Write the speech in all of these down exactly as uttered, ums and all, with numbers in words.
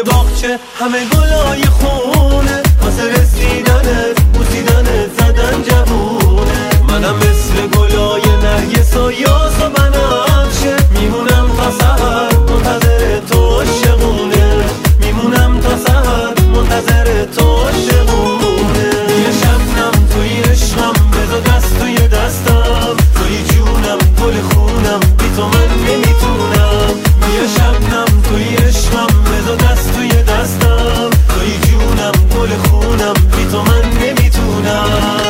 توی باغچه همه گلای خونه، واسه رسیدنت بوسیدنت زدن جوونه. منم مثل گلای نرگس و یاس و بنفشه، میمونم تا سحر منتظر تو عاشقونه، میمونم تا سحر منتظر تو عاشقونه. یه شبنم توی عشقم، بذار دست توی دستم، توی جونم گل خونم، بی تو من نمیتونم. یه شبنم توی عشقم، بذار دست توی دستم، توی جونم گل خونم، بی تو من نمیتونم.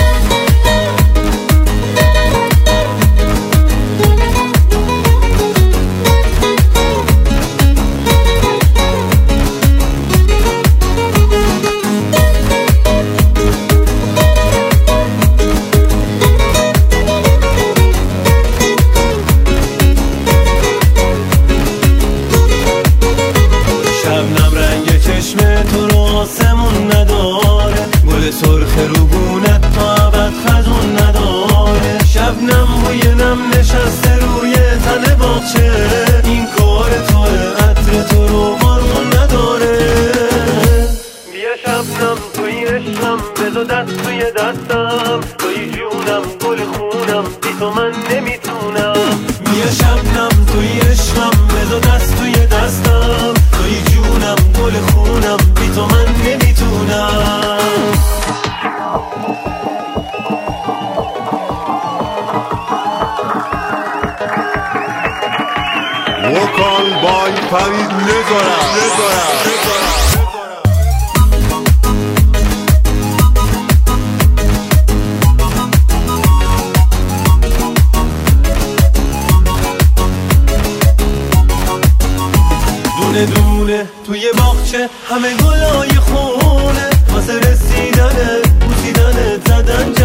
شبنم رنگ چشم تو رو آسمون نداره، گل سرخ روبونت تا ابد خزون نداره. شبنم بوی نم نشسته روی تن باغچه، این کار توه، عطر تو رو بارون نداره. بیا شبنم توی عشقم، بذار دست توی دستم، توی جونم گل خونم، بی تو من نمیتونم. بیا شبنم توی عشقم، بذار دست توی دستم، توی جونم گل خونم، بی تو من نمیتونم. وکال بای فرید نگارم دونه دونه توی باغچه همه گلای خونه، واسه رسیدنت بوسیدنت زدن